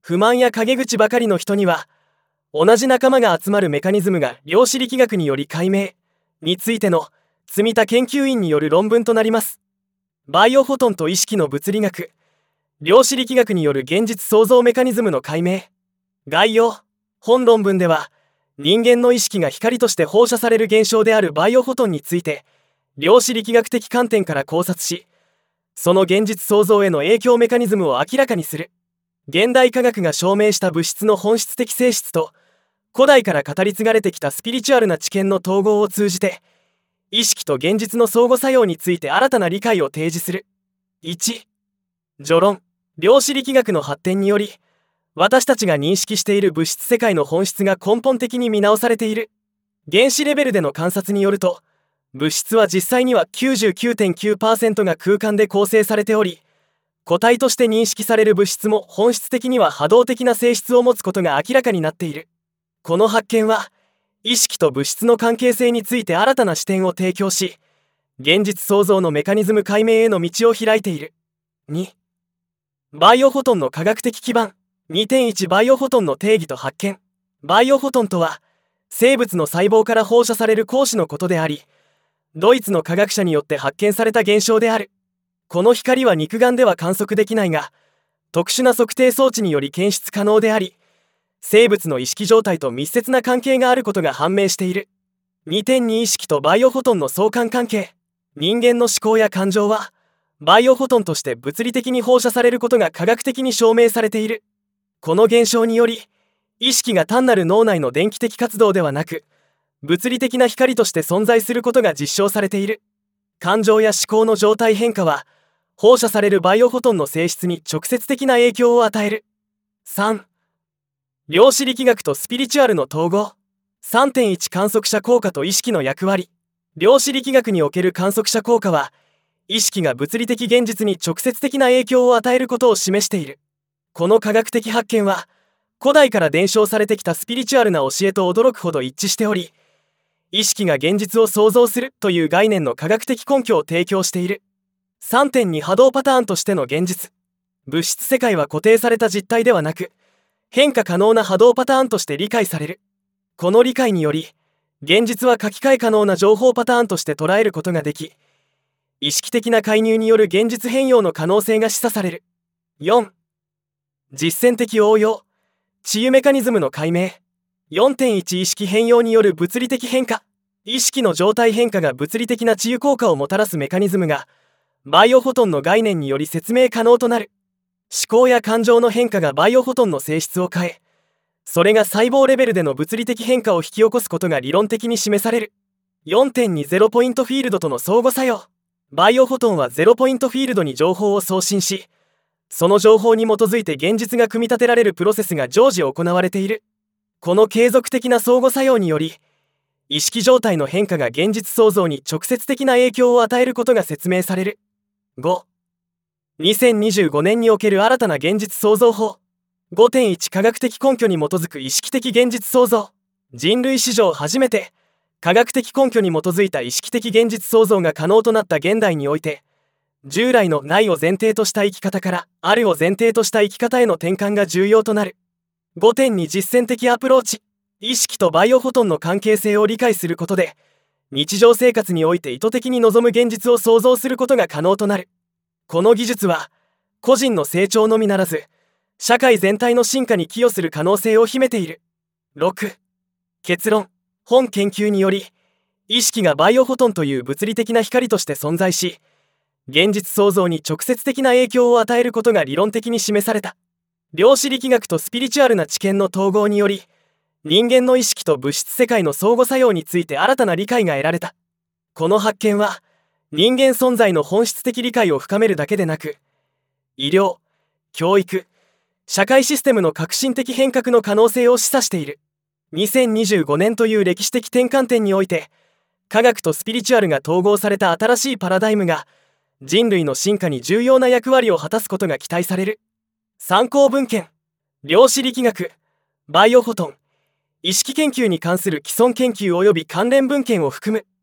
不満や陰口ばかりの人には、同じ仲間が集まるメカニズムが量子力学により解明についての積み田研究員による論文となります。バイオフォトンと意識の物理学、量子力学による現実創造メカニズムの解明。概要。本論文では、人間の意識が光として放射される現象であるバイオフォトンについて、量子力学的観点から考察し、その現実創造への影響メカニズムを明らかにする。現代科学が証明した物質の本質的性質と、古代から語り継がれてきたスピリチュアルな知見の統合を通じて、意識と現実の相互作用について新たな理解を提示する。1、序論。量子力学の発展により、私たちが認識している物質世界の本質が根本的に見直されている。原子レベルでの観察によると、物質は実際には 99.9% が空間で構成されており、固体として認識される物質も本質的には波動的な性質を持つことが明らかになっている。この発見は、意識と物質の関係性について新たな視点を提供し、現実創造のメカニズム解明への道を開いている。2、バイオフォトンの科学的基盤。2.1 バイオフォトンの定義と発見。バイオフォトンとは、生物の細胞から放射される光子のことであり、ドイツの科学者によって発見された現象である。この光は肉眼では観測できないが、特殊な測定装置により検出可能であり、生物の意識状態と密接な関係があることが判明している。2.2 意識とバイオフォトンの相関関係。人間の思考や感情は、バイオフォトンとして物理的に放射されることが科学的に証明されている。この現象により、意識が単なる脳内の電気的活動ではなく、物理的な光として存在することが実証されている。感情や思考の状態変化は、放射されるバイオフォトンの性質に直接的な影響を与える。3、量子力学とスピリチュアルの統合。3.1 観測者効果と意識の役割。量子力学における観測者効果は、意識が物理的現実に直接的な影響を与えることを示している。この科学的発見は、古代から伝承されてきたスピリチュアルな教えと驚くほど一致しており、意識が現実を創造するという概念の科学的根拠を提供している。3.2 波動パターンとしての現実。物質世界は固定された実体ではなく、変化可能な波動パターンとして理解される。この理解により、現実は書き換え可能な情報パターンとして捉えることができ、意識的な介入による現実変容の可能性が示唆される。4、実践的応用。治癒メカニズムの解明。4.1 意識変容による物理的変化。意識の状態変化が物理的な治癒効果をもたらすメカニズムが、バイオフォトンの概念により説明可能となる。思考や感情の変化がバイオフォトンの性質を変え、それが細胞レベルでの物理的変化を引き起こすことが理論的に示される。4.2 ゼロポイントフィールドとの相互作用。バイオフォトンはゼロポイントフィールドに情報を送信し、その情報に基づいて現実が組み立てられるプロセスが常時行われている。この継続的な相互作用により、意識状態の変化が現実創造に直接的な影響を与えることが説明される。5、2025年における新たな現実創造法。5.1 科学的根拠に基づく意識的現実創造。人類史上初めて、科学的根拠に基づいた意識的現実創造が可能となった現代において、従来のないを前提とした生き方からあるを前提とした生き方への転換が重要となる。5.2 実践的アプローチ。意識とバイオフォトンの関係性を理解することで、日常生活において意図的に望む現実を創造することが可能となる。この技術は、個人の成長のみならず、社会全体の進化に寄与する可能性を秘めている。6、結論。本研究により、意識がバイオフォトンという物理的な光として存在し、現実創造に直接的な影響を与えることが理論的に示された。量子力学とスピリチュアルな知見の統合により、人間の意識と物質世界の相互作用について新たな理解が得られた。この発見は、人間存在の本質的理解を深めるだけでなく、医療、教育、社会システムの革新的変革の可能性を示唆している。2025年という歴史的転換点において、科学とスピリチュアルが統合された新しいパラダイムが、人類の進化に重要な役割を果たすことが期待される。参考文献。量子力学、バイオフォトン、意識研究に関する既存研究及び関連文献を含む。